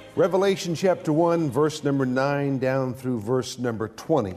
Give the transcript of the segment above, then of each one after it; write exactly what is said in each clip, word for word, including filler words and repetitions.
Revelation chapter one, verse number nine down through verse number twenty.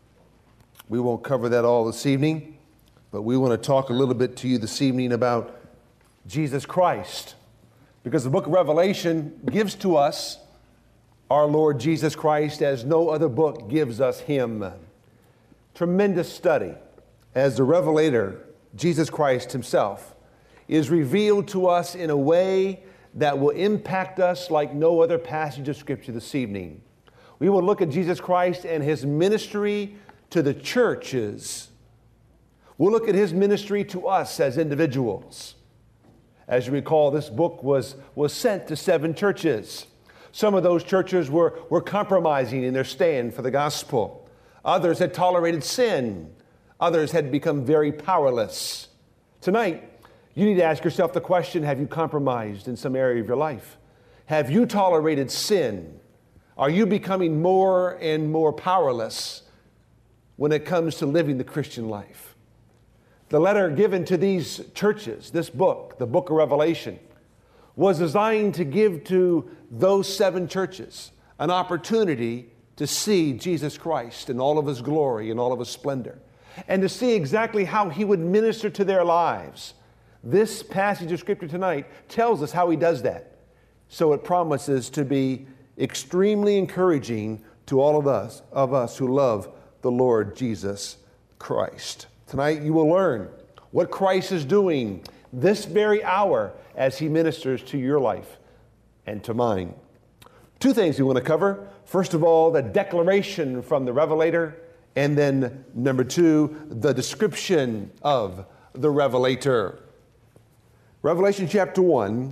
We won't cover that all this evening, but we want to talk a little bit to you this evening about Jesus Christ, because the book of Revelation gives to us our Lord Jesus Christ as no other book gives us him. Tremendous study as the revelator, Jesus Christ himself, is revealed to us in a way that will impact us like no other passage of Scripture this evening. We will look at Jesus Christ and his ministry to the churches. We'll look at his ministry to us as individuals. As you recall, this book was, was sent to seven churches. Some of those churches were, were compromising in their stand for the gospel. Others had tolerated sin. Others had become very powerless. Tonight, you need to ask yourself the question, have you compromised in some area of your life? Have you tolerated sin? Are you becoming more and more powerless when it comes to living the Christian life? The letter given to these churches, this book, the book of Revelation, was designed to give to those seven churches an opportunity to see Jesus Christ in all of his glory and all of his splendor, and to see exactly how he would minister to their lives. This passage of Scripture tonight tells us how he does that. So it promises to be extremely encouraging to all of us, of us who love the Lord Jesus Christ. Tonight you will learn what Christ is doing this very hour as he ministers to your life and to mine. Two things we want to cover. First of all, the declaration from the Revelator, and then number two, the description of the Revelator. Revelation chapter one,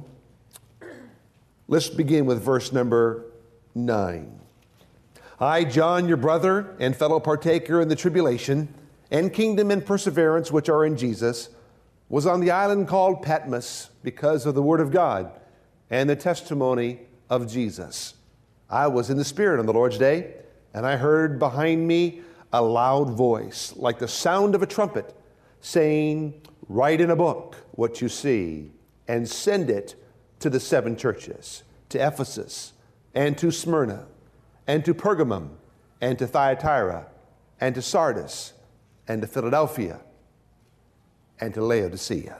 let's begin with verse number nine. I, John, your brother and fellow partaker in the tribulation and kingdom and perseverance which are in Jesus, was on the island called Patmos because of the word of God and the testimony of Jesus. I was in the Spirit on the Lord's day, and I heard behind me a loud voice, like the sound of a trumpet, saying, write in a book what you see, and send it to the seven churches, to Ephesus, and to Smyrna, and to Pergamum, and to Thyatira, and to Sardis, and to Philadelphia, and to Laodicea.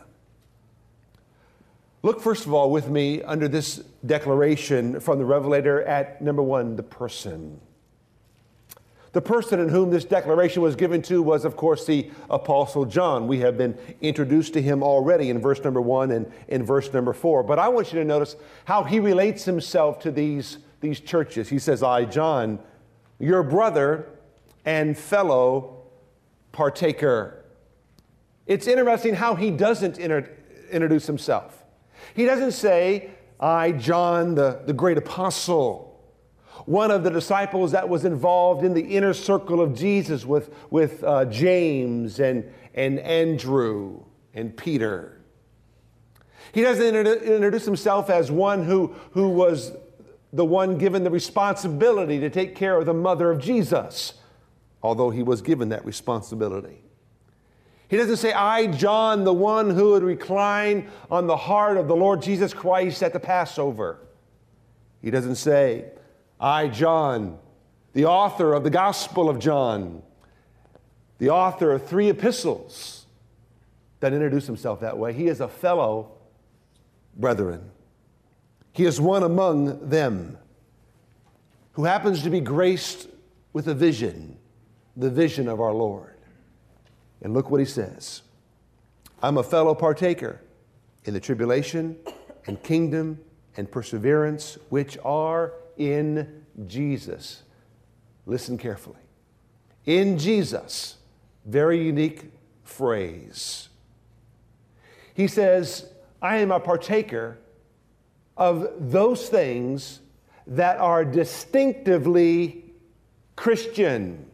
Look first of all with me under this declaration from the Revelator at number one, the person. The person in whom this declaration was given to was, of course, the Apostle John. We have been introduced to him already in verse number one and in verse number four. But I want you to notice how he relates himself to these, these churches. He says, I, John, your brother and fellow partaker. It's interesting how he doesn't inter- introduce himself. He doesn't say, I, John, the, the great apostle, one of the disciples that was involved in the inner circle of Jesus with, with uh, James and, and Andrew and Peter. He doesn't inter- introduce himself as one who, who was the one given the responsibility to take care of the mother of Jesus, although he was given that responsibility. He doesn't say, I, John, the one who would recline on the heart of the Lord Jesus Christ at the Passover. He doesn't say, I, John, the author of the Gospel of John, the author of three epistles, that introduce himself that way. He is a fellow brethren. He is one among them who happens to be graced with a vision, the vision of our Lord. And look what he says. I'm a fellow partaker in the tribulation and kingdom and perseverance which are in Jesus. Listen carefully. In Jesus. Very unique phrase. He says, I am a partaker of those things that are distinctively Christian,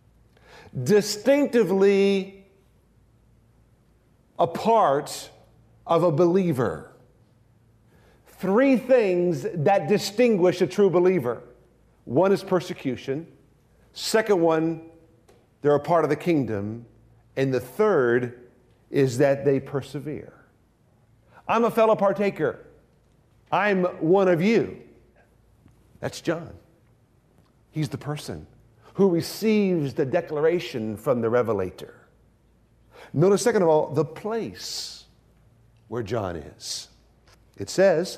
distinctively a part of a believer. Three things that distinguish a true believer. One is persecution. Second one, they're a part of the kingdom. And the third is that they persevere. I'm a fellow partaker. I'm one of you. That's John. He's the person who receives the declaration from the revelator. Notice, second of all, the place where John is. It says,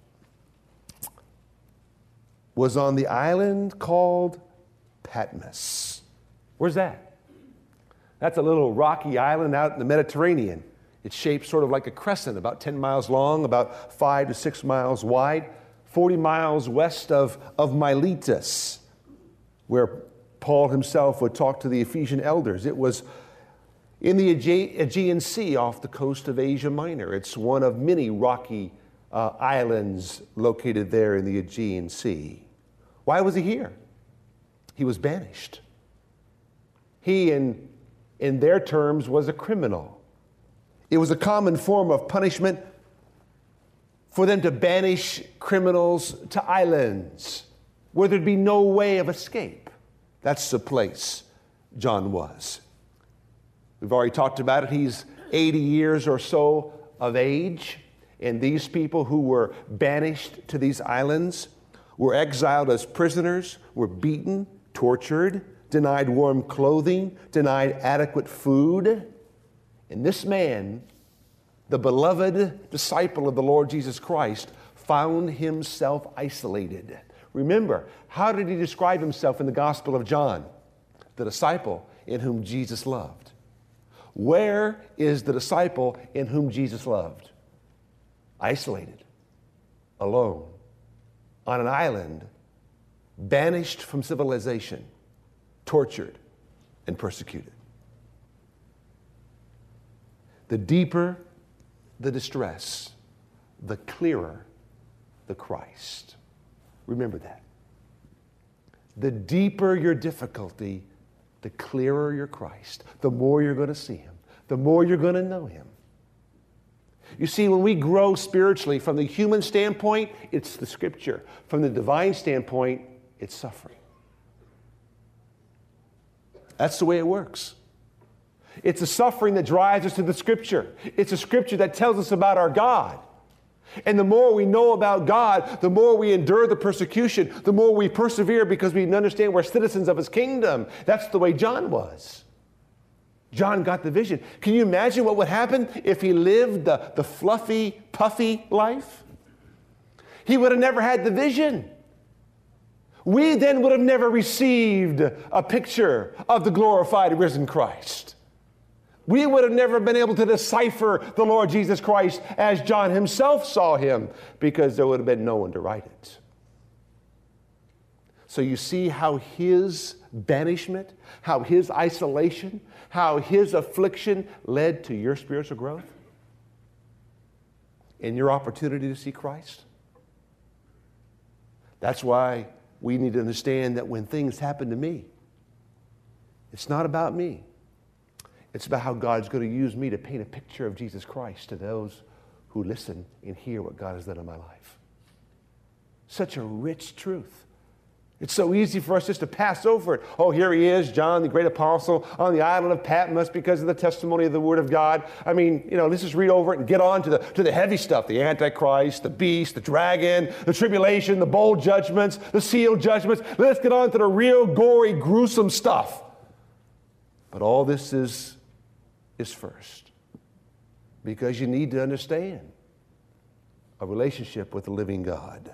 was on the island called Patmos. Where's that? That's a little rocky island out in the Mediterranean. It's shaped sort of like a crescent, about ten miles long, about five to six miles wide, forty miles west of, of Miletus, where Paul himself would talk to the Ephesian elders. It was in the Aegean Aegean Sea off the coast of Asia Minor. It's one of many rocky uh, islands located there in the Aegean Sea. Why was he here? He was banished. He, in, in their terms, was a criminal. It was a common form of punishment for them to banish criminals to islands where there'd be no way of escape. That's the place John was. We've already talked about it. He's eighty years or so of age, and these people who were banished to these islands were exiled as prisoners, were beaten, tortured, denied warm clothing, denied adequate food. And this man, the beloved disciple of the Lord Jesus Christ, found himself isolated. Remember, how did he describe himself in the Gospel of John? The disciple in whom Jesus loved. Where is the disciple in whom Jesus loved? Isolated, alone, on an island, banished from civilization, tortured and persecuted. The deeper the distress, the clearer the Christ. Remember that. The deeper your difficulty, the clearer your Christ. The more you're going to see him, the more you're going to know him. You see, when we grow spiritually, from the human standpoint, it's the Scripture. From the divine standpoint, it's suffering. That's the way it works. It's a suffering that drives us to the Scripture. It's a Scripture that tells us about our God. And the more we know about God, the more we endure the persecution, the more we persevere because we understand we're citizens of his kingdom. That's the way John was. John got the vision. Can you imagine what would happen if he lived the, the fluffy, puffy life? He would have never had the vision. We then would have never received a picture of the glorified, risen Christ. We would have never been able to decipher the Lord Jesus Christ as John himself saw him, because there would have been no one to write it. So you see how his banishment, how his isolation, how his affliction led to your spiritual growth and your opportunity to see Christ. That's why we need to understand that when things happen to me, it's not about me. It's about how God's going to use me to paint a picture of Jesus Christ to those who listen and hear what God has done in my life. Such a rich truth. It's so easy for us just to pass over it. Oh, here he is, John, the great apostle, on the island of Patmos because of the testimony of the Word of God. I mean, you know, let's just read over it and get on to the, to the heavy stuff. The Antichrist, the beast, the dragon, the tribulation, the bowl judgments, the seal judgments. Let's get on to the real gory, gruesome stuff. But all this is, is first. Because you need to understand a relationship with the living God.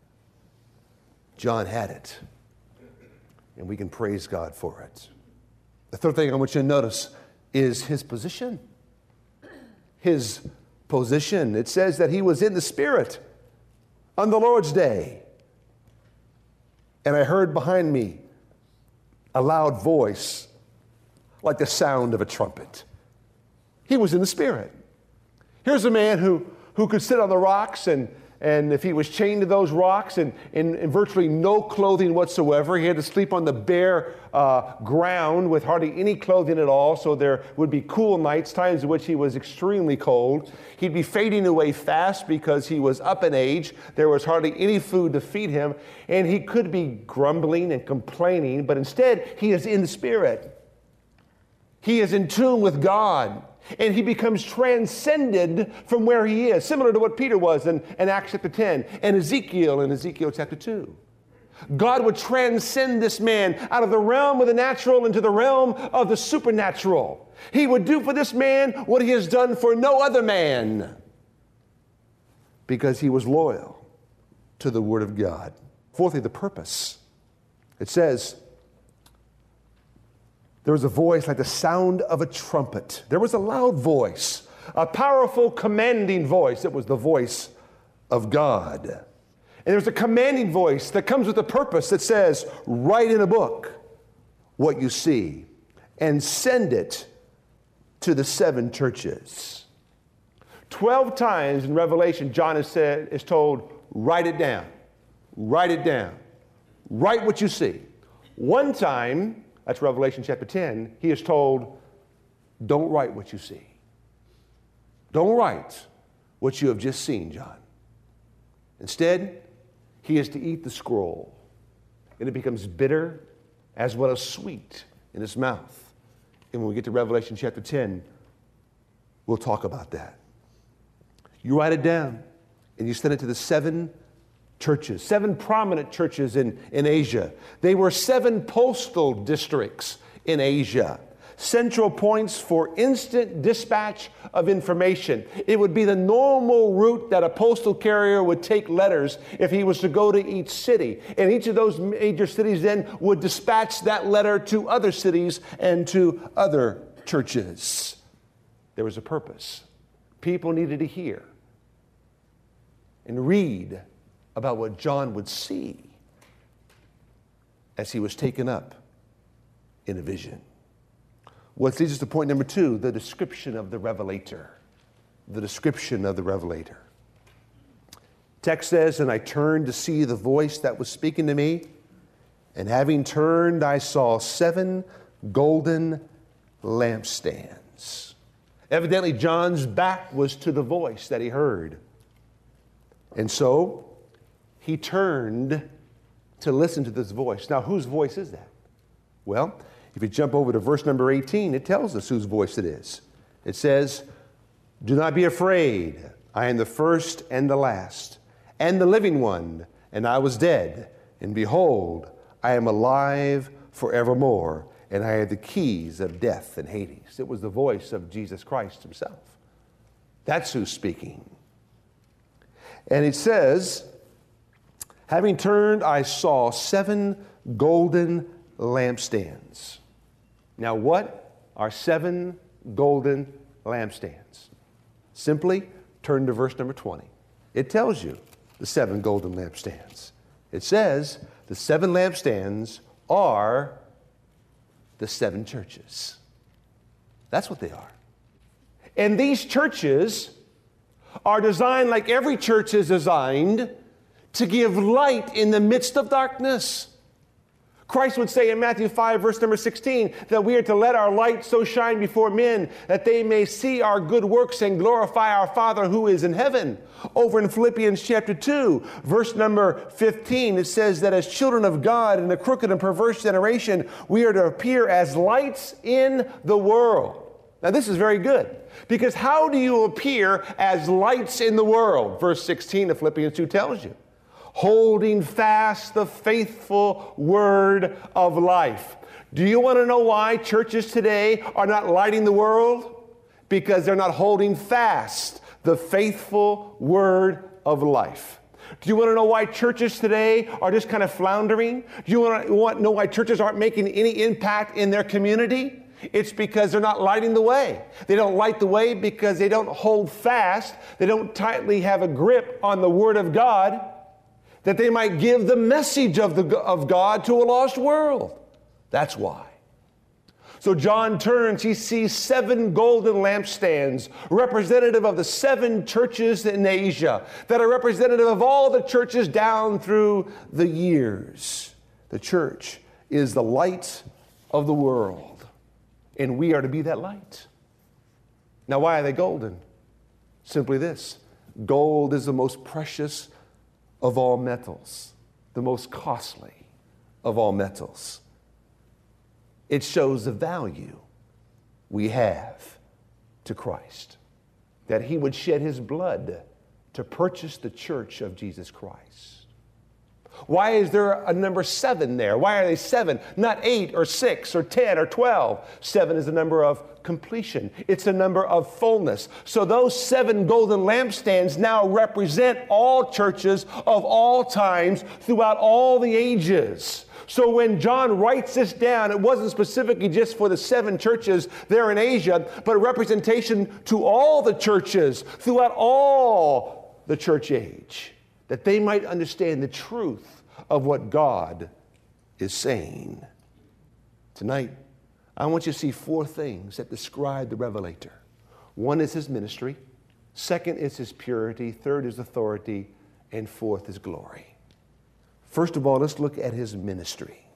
John had it, and we can praise God for it. The third thing I want you to notice is his position. His position. It says that he was in the Spirit on the Lord's day. And I heard behind me a loud voice like the sound of a trumpet. He was in the Spirit. Here's a man who, who could sit on the rocks, and And if he was chained to those rocks and, and, and virtually no clothing whatsoever, he had to sleep on the bare uh, ground with hardly any clothing at all. So there would be cool nights, times in which he was extremely cold. He'd be fading away fast because he was up in age. There was hardly any food to feed him. And he could be grumbling and complaining, but instead he is in the Spirit. He is in tune with God. And he becomes transcended from where he is, similar to what Peter was in, in Acts chapter ten, and Ezekiel in Ezekiel chapter two. God would transcend this man out of the realm of the natural into the realm of the supernatural. He would do for this man what he has done for no other man, because he was loyal to the Word of God. Fourthly, the purpose. It says, there was a voice like the sound of a trumpet. There was a loud voice, a powerful, commanding voice. It was the voice of God. And there's a commanding voice that comes with a purpose that says, write in a book what you see and send it to the seven churches. Twelve times in Revelation, John is said, is told, write it down, write it down, write what you see. One time, that's Revelation chapter ten, he is told, don't write what you see. Don't write what you have just seen, John. Instead, he is to eat the scroll, and it becomes bitter as well as sweet in his mouth. And when we get to Revelation chapter ten, we'll talk about that. You write it down, and you send it to the seven churches, seven prominent churches in, in Asia. They were seven postal districts in Asia. Central points for instant dispatch of information. It would be the normal route that a postal carrier would take letters if he was to go to each city. And each of those major cities then would dispatch that letter to other cities and to other churches. There was a purpose. People needed to hear and read about what John would see as he was taken up in a vision. What leads us to point number two, the description of the revelator. The description of the revelator. Text says, and I turned to see the voice that was speaking to me, and having turned, I saw seven golden lampstands. Evidently, John's back was to the voice that he heard. And so, he turned to listen to this voice. Now, whose voice is that? Well, if you jump over to verse number eighteen, it tells us whose voice it is. It says, do not be afraid. I am the first and the last, and the living one, and I was dead. And behold, I am alive forevermore, and I have the keys of death and Hades. It was the voice of Jesus Christ himself. That's who's speaking. And it says, having turned, I saw seven golden lampstands. Now, what are seven golden lampstands? Simply turn to verse number twenty. It tells you the seven golden lampstands. It says the seven lampstands are the seven churches. That's what they are. And these churches are designed like every church is designed to give light in the midst of darkness. Christ would say in Matthew five, verse number sixteen, that we are to let our light so shine before men that they may see our good works and glorify our Father who is in heaven. Over in Philippians chapter two, verse number fifteen, it says that as children of God in a crooked and perverse generation, we are to appear as lights in the world. Now this is very good, because how do you appear as lights in the world? Verse sixteen of Philippians two tells you. Holding fast the faithful word of life. Do you want to know why churches today are not lighting the world? Because they're not holding fast the faithful word of life. Do you want to know why churches today are just kind of floundering? Do you want to want to know why churches aren't making any impact in their community? It's because they're not lighting the way. They don't light the way because they don't hold fast. They don't tightly have a grip on the word of God, that they might give the message of, the, of God to a lost world. That's why. So John turns, he sees seven golden lampstands, representative of the seven churches in Asia, that are representative of all the churches down through the years. The church is the light of the world, and we are to be that light. Now, why are they golden? Simply this: gold is the most precious of all metals, the most costly of all metals. It shows the value we have to Christ, that he would shed his blood to purchase the church of Jesus Christ. Why is there a number seven there? Why are they seven? Not eight or six or ten or twelve. Seven is the number of completion. It's a number of fullness. So those seven golden lampstands now represent all churches of all times throughout all the ages. So when John writes this down, it wasn't specifically just for the seven churches there in Asia, but a representation to all the churches throughout all the church age, that they might understand the truth of what God is saying. Tonight, I want you to see four things that describe the Revelator. One is his ministry. Second is his purity. Third is authority. And fourth is glory. First of all, let's look at his ministry.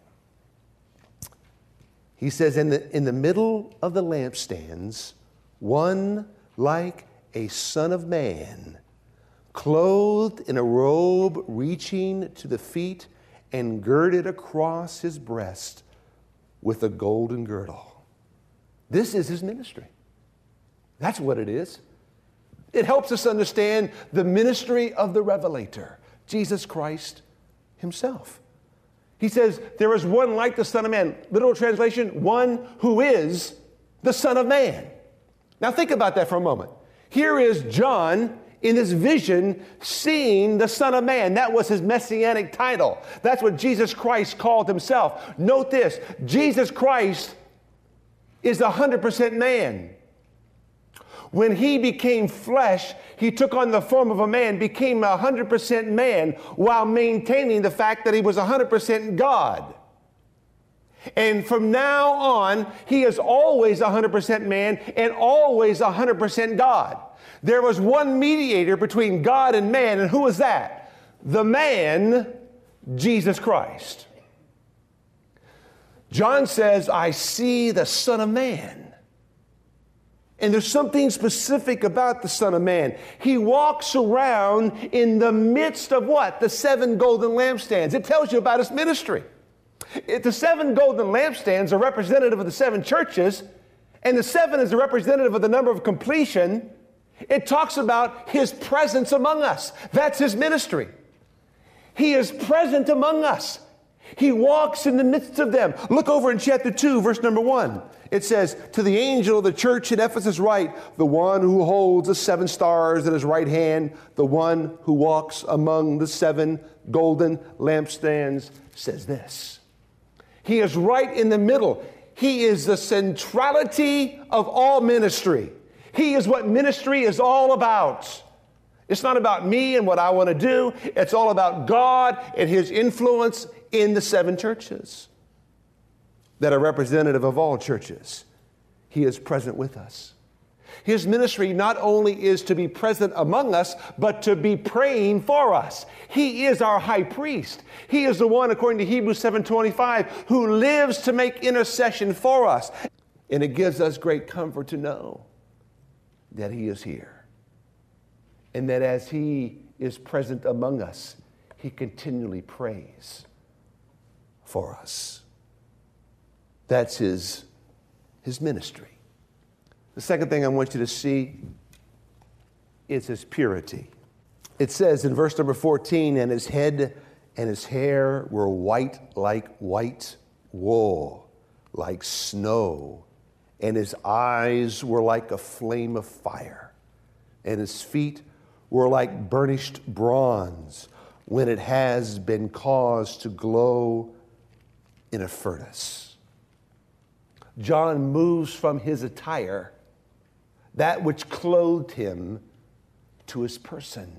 He says, in the, in the middle of the lampstands, one like a son of man, clothed in a robe reaching to the feet and girded across his breast with a golden girdle. This is his ministry. That's what it is. It helps us understand the ministry of the Revelator, Jesus Christ himself. He says, there is one like the Son of Man. Literal translation, one who is the Son of Man. Now think about that for a moment. Here is John in this vision seeing the Son of Man. That was his messianic title. That's what Jesus Christ called himself. Note this, Jesus Christ is one hundred percent man. When he became flesh, he took on the form of a man, became one hundred percent man, while maintaining the fact that he was one hundred percent God. And from now on, he is always one hundred percent man and always one hundred percent God. There was one mediator between God and man, and who was that? The man, Jesus Christ. John says, I see the Son of Man. And there's something specific about the Son of Man. He walks around in the midst of what? The seven golden lampstands. It tells you about his ministry. If the seven golden lampstands are representative of the seven churches, and the seven is a representative of the number of completion, it talks about his presence among us. That's his ministry. He is present among us. He walks in the midst of them. Look over in chapter two, verse number one. It says, to the angel of the church at Ephesus write, the one who holds the seven stars in his right hand, the one who walks among the seven golden lampstands, says this. He is right in the middle. He is the centrality of all ministry. He is what ministry is all about. It's not about me and what I want to do. It's all about God and his influence in the seven churches that are representative of all churches. He is present with us. His ministry not only is to be present among us, but to be praying for us. He is our high priest. He is the one, according to Hebrews seven twenty-five, who lives to make intercession for us. And it gives us great comfort to know that he is here. And that as he is present among us, he continually prays for us. That's his, his ministry. The second thing I want you to see is his purity. It says in verse number fourteen, and his head and his hair were white like white wool, like snow, and his eyes were like a flame of fire, and his feet were like burnished bronze when it has been caused to glow in a furnace. John moves from his attire, that which clothed him, to his person.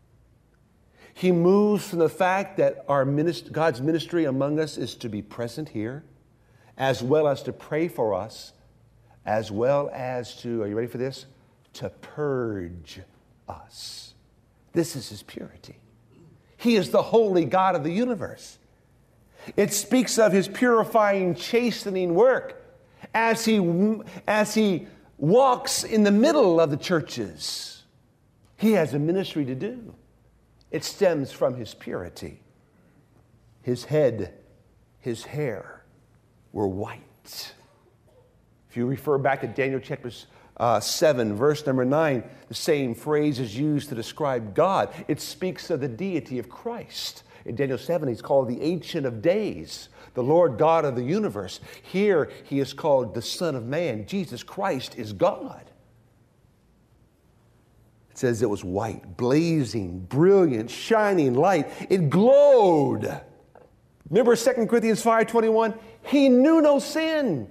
He moves from the fact that our minist- God's ministry among us is to be present here, as well as to pray for us, as well as to, are you ready for this? To purge us. This is his purity. He is the holy God of the universe. It speaks of his purifying, chastening work as he, as he walks in the middle of the churches. He has a ministry to do. It stems from his purity. His head, his hair were white. If you refer back to Daniel chapter uh, seven, verse number nine, the same phrase is used to describe God. It speaks of the deity of Christ. In Daniel seven, he's called the Ancient of Days, the Lord God of the universe. Here, he is called the Son of Man. Jesus Christ is God. It says it was white, blazing, brilliant, shining light. It glowed. Remember Second Corinthians five twenty-one? He knew no sin,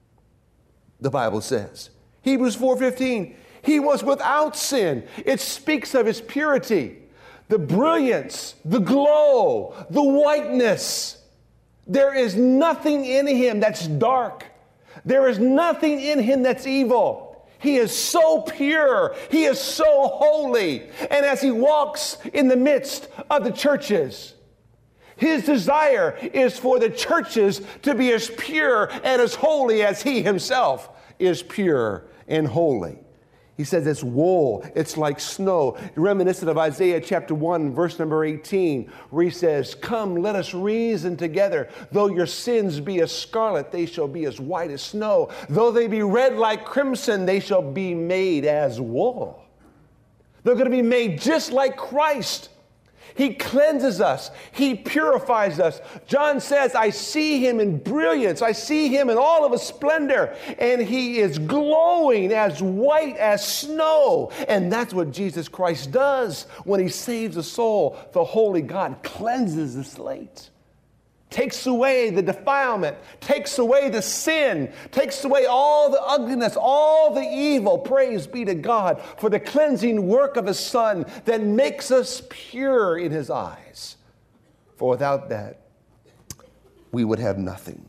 the Bible says. Hebrews four fifteen, he was without sin. It speaks of his purity, the brilliance, the glow, the whiteness. There is nothing in him that's dark. There is nothing in him that's evil. He is so pure. He is so holy. And as he walks in the midst of the churches, his desire is for the churches to be as pure and as holy as he himself is pure and holy. He says it's wool, it's like snow, reminiscent of Isaiah chapter one, verse number eighteen, where he says, come, let us reason together. Though your sins be as scarlet, they shall be as white as snow. Though they be red like crimson, they shall be made as wool. They're going to be made just like Christ. He cleanses us. He purifies us. John says, I see him in brilliance. I see him in all of his splendor. And he is glowing as white as snow. And that's what Jesus Christ does when he saves a soul. The holy God cleanses the slate, takes away the defilement, takes away the sin, takes away all the ugliness, all the evil. Praise be to God for the cleansing work of his Son that makes us pure in his eyes. For without that, we would have nothing.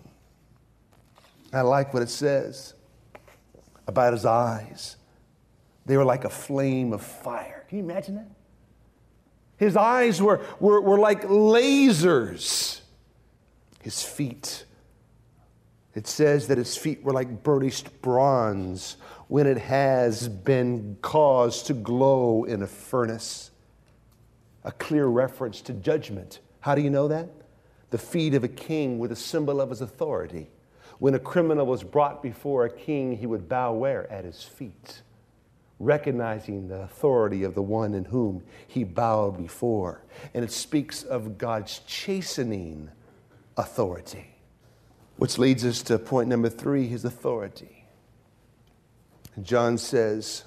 I like what it says about his eyes. They were like a flame of fire. Can you imagine that? His eyes were, were, were like lasers. His feet, it says that his feet were like burnished bronze when it has been caused to glow in a furnace. A clear reference to judgment. How do you know that? The feet of a king were the symbol of his authority. When a criminal was brought before a king, he would bow where? At his feet, recognizing the authority of the one in whom he bowed before. And it speaks of God's chastening authority, which leads us to point number three, his authority. And John says,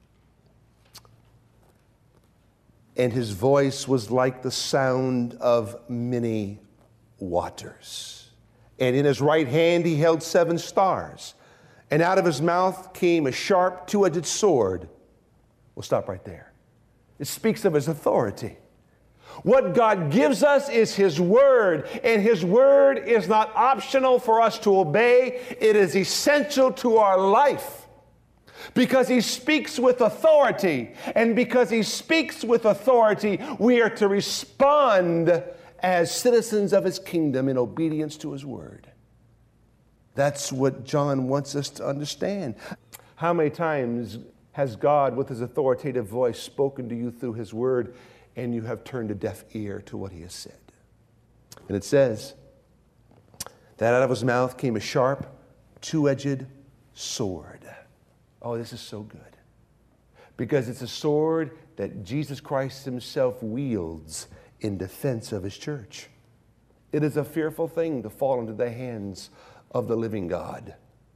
and his voice was like the sound of many waters. And in his right hand he held seven stars. And out of his mouth came a sharp two-edged sword. We'll stop right there. It speaks of his authority. What God gives us is his word, and his word is not optional for us to obey. It is essential to our life because he speaks with authority. And because he speaks with authority, we are to respond as citizens of his kingdom in obedience to his word. That's what John wants us to understand. How many times has God, with his authoritative voice, spoken to you through his word, and you have turned a deaf ear to what he has said? And it says that out of his mouth came a sharp, two-edged sword. Oh, this is so good. Because it's a sword that Jesus Christ himself wields in defense of his church. It is a fearful thing to fall into the hands of the living God.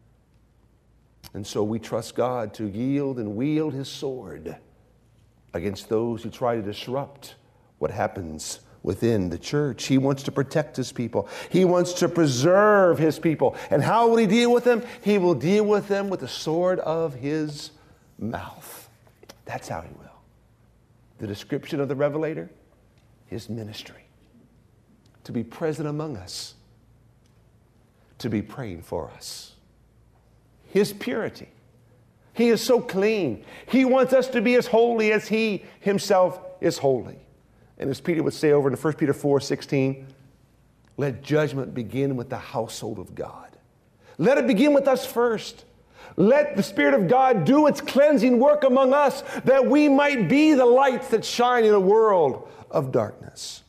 And so we trust God to yield and wield his sword against those who try to disrupt what happens within the church. He wants to protect his people. He wants to preserve his people. And how will he deal with them? He will deal with them with the sword of his mouth. That's how he will. The description of the Revelator, his ministry, to be present among us, to be praying for us. His purity. He is so clean. He wants us to be as holy as he himself is holy. And as Peter would say over in First Peter four sixteen, let judgment begin with the household of God. Let it begin with us first. Let the Spirit of God do its cleansing work among us, that we might be the lights that shine in a world of darkness.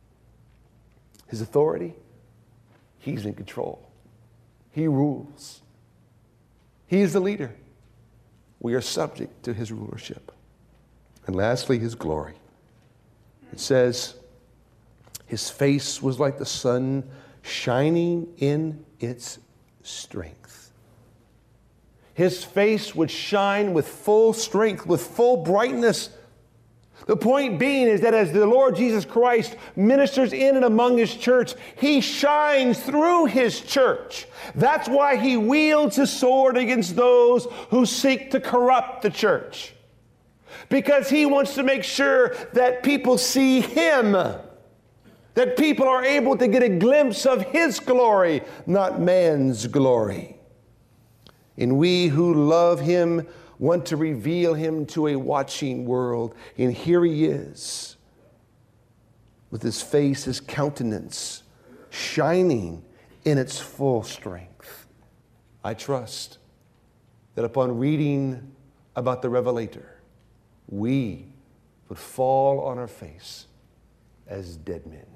His authority, he's in control. He rules. He is the leader. We are subject to his rulership. And lastly, his glory. It says, His face was like the sun shining in its strength. His face would shine with full strength, with full brightness. The point being is that as the Lord Jesus Christ ministers in and among His church, He shines through His church. That's why He wields His sword against those who seek to corrupt the church. Because He wants to make sure that people see Him, that people are able to get a glimpse of His glory, not man's glory. And we who love Him want to reveal Him to a watching world. And here He is, with His face, His countenance, shining in its full strength. I trust that upon reading about the Revelator, we would fall on our face as dead men.